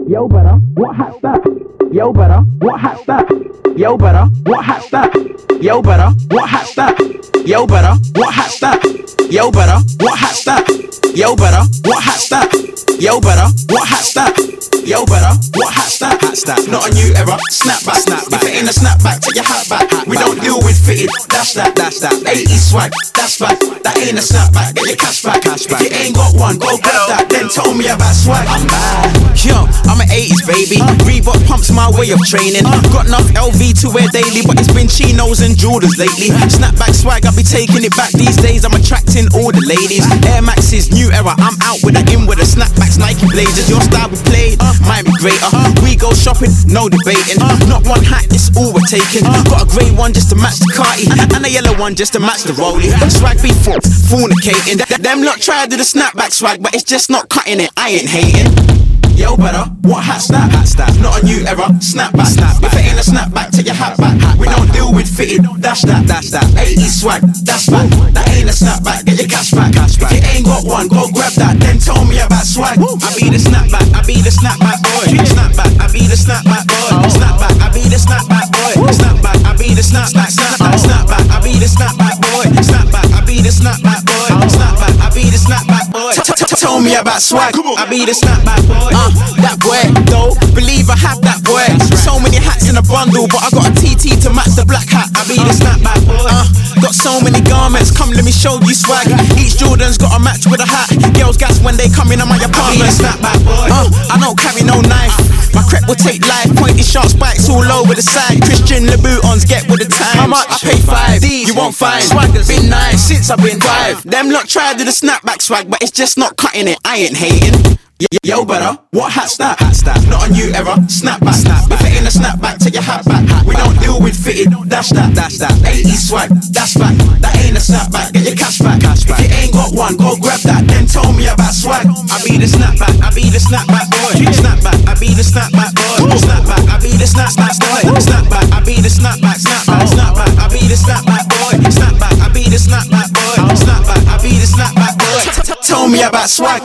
Yo better, what hat's that? Yo better, what hat's that? Yo better, what hat's that? Yo better, what hat's that? Yo better, what hat's that? Yo better, what hat's that? Yo better, what hat's that? Yo better, what hat's that? Yo better, what hat's that? Not a new era, snapback. If it ain't a snapback, take your hat back. We don't deal with fitted, that's that. 80s swag, that's back. That ain't a snapback, get your cash back. If you ain't got one, go grab that. Then tell me about swag. I'm bad. Yo, I'm an 80s baby. Reebok pumps my way of training. Got enough LV to wear daily, but it's been chinos and Jordans lately. Snapback swag, I'll be taking it back these days. I'm attracting all the ladies. Air Maxes, new era. I'm out with a in with the snapbacks, Nike Blazers. Your style we played, might be greater. We go shopping, no debating. Not one hat, it's all we're taking. Got a grey one just to match the carty, and a yellow one just to match the rollie. Swag be fornicating. Them lot try to do the snapback swag, but it's just not cutting it. I ain't hating. Yo better, what hat's that? Not a new era, snapback. If it ain't a snapback, take your hat back. We don't deal with fitted, that's that. 80s swag, that's back. That ain't a snapback, get your cash back. If you ain't got one, go grab that. Then tell me about swag. I be the snapback, I be the snapback boy. Snapback, I be the snapback boy. Snapback, I be the snapback boy. Snapback, I be the snapback. Snapback, I be the snapback boy. Snapback, I be the snapback boy. Snapback, I be the snapback boy. Tell me about swag. I be the snapback boy. That boy, though, believe I have that boy. So many hats in a bundle, but I got a TT to match the black hat. I be the snapback boy. Got so many garments, come let me show you swag. Each Jordan's got a match with a hat. Girls gas when they come in on my apartment. I be the snapback boy. I don't carry no knife. My crep will take life, pointy sharp spikes all over the side. Christian Louboutins, get with the time. How much? I pay 5. You won't find. Swagger's been nice since I've been 5. Them lot try to do the snapback swag, but it's just not cutting it. I ain't hating. Yo better, what hat's that? Not a new era, snapback. If it ain't a snapback, take your hat back. We don't deal with fitted, that's that. 80s swag, that's back. That ain't a snapback, get your cash back. If you ain't got one, go grab that. Then tell me about swag. I be the snapback, I be the snapback boy. Snapback, I be the snapback boy. Snapback, I be the snapback boy. Snapback, I be the snapback. Snapback, I be the snapback boy. Snapback, I be the snapback boy. Snapback, I be the snapback boy. Tell me about swag.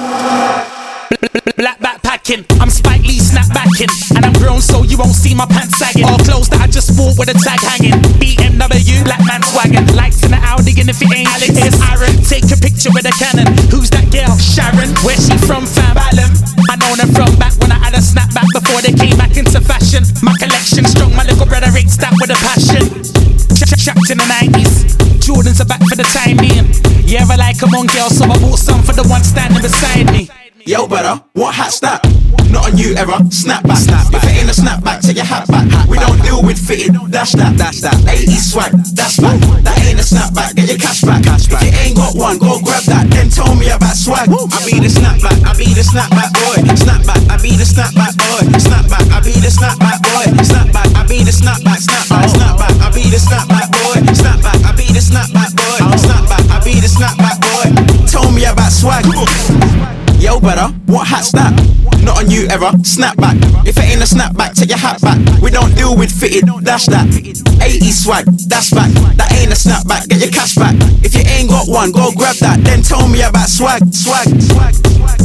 Black backpacking, I'm Spike Lee snapbacking, and I'm grown so you won't see my pants sagging. All clothes that I just bought with a tag hanging. BMW, black man swagging. Lights in the Audi, and if it ain't Alex, it's Aaron. Take a picture with a Canon. Who's that girl? Sharon. Where's she from, fam? Ballum. I know them from back when I had a snapback before they came back into fashion. My collection strong, my little brother Rick's that with a passion. Trapped in the 90s, Jordans are back for the time being. Yeah, I like them on girl, so I bought some for the one standing beside me. Yo better, what hat's that? Not a new era, snapback. If it ain't a snapback, take your hat back. We don't deal with fitted, that's that. 80s swag, that's back. That ain't a snapback, get your cash back. If you ain't got one, go grab that. Then tell me about swag. I be the snapback, I be the snapback boy. Snapback, I be the snapback boy. Snapback, I be the snapback boy. Snapback, I be the snapback. Snapback, I be the snapback boy. Snapback, I be the snapback boy. Snapback, I be the snapback boy. Tell me about swag. Yo better, what hat's that? Not a new era, snapback. If it ain't a snapback, take your hat back. We don't deal with fitted, that's that. 80s swag, that's back. That ain't a snapback, get your cash back. If you ain't got one, go grab that. Then tell me about swag.